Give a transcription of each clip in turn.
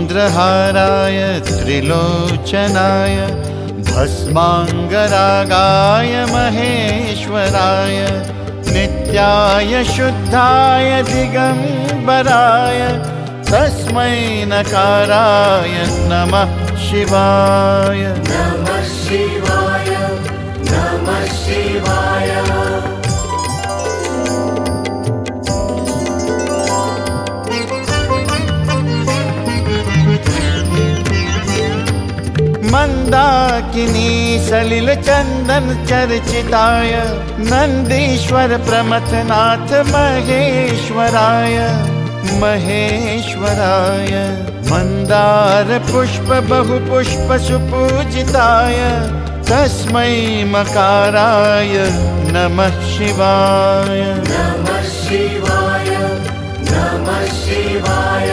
चन्द्रहाराय त्रिलोचनाय भस्माङ्गरागाय महेश्वराय नित्याय शुद्धाय दिगम्बराय तस्मै नकाराय नमः शिवाय। नमः शिवाय, नमः शिवाय। मंदाकिनी सलिल चंदन चर्चिताय नंदीश्वर प्रमथनाथ महेश्वराय महेश्वराय मंदार पुष्प बहु पुष्प सुपूजिताय तस्मै मकाराय नमः शिवाय। नमः शिवाय, नमः शिवाय।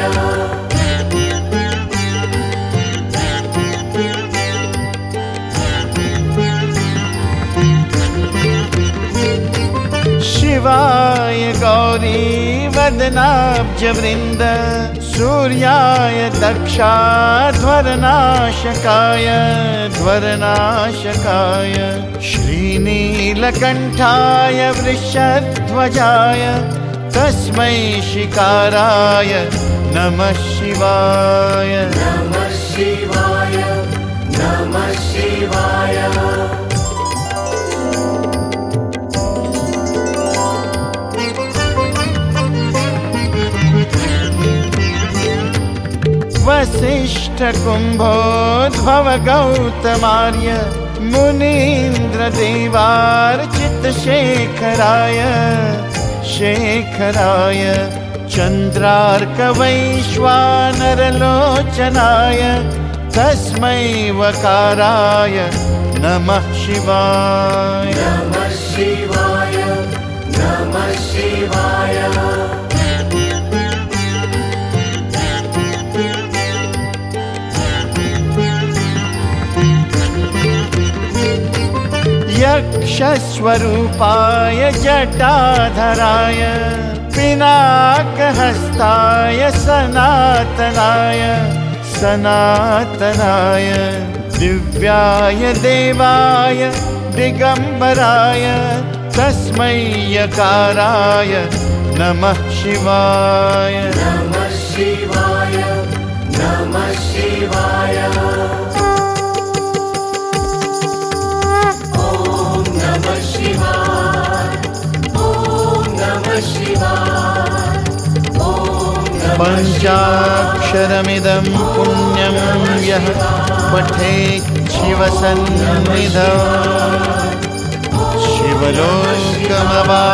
शिवाय गौरी वदनाब्जवृन्द सूर्याय दक्षाध्वरनाशकाय ध्वरनाशकाय श्रीनीलकण्ठाय वृषध्वजाय तस्मै शिकाराय नमः शिवाय। नमः शिवाय, नमः शिवाय। वसिष्ठ कुंभोद्भव गौतमार्य मुनीन्द्र देवार्चित शेखराय शेखराय चंद्रार्क वैश्वानरलोचनाय तस्मै वकाराय नमः शिवाय। नमः शिवाय, नमः शिवाय। यक्षस्वरूपाय जटाधराय पिनाकहस्ताय सनातनाय सनातनाय दिव्याय देवाय दिगंबराय तस्मै यकाराय नमः शिवाय। नमः शिवाय, नमः शिवाय। नमः शिवाय, ओम नमः शिवाय, ओम नमः पंचाक्षरमिदं पुण्यं यः पठेत् शिवसन्निधौ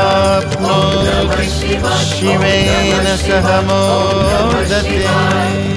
शिवलोकमवाप्नोति शिवेन सह मोदते।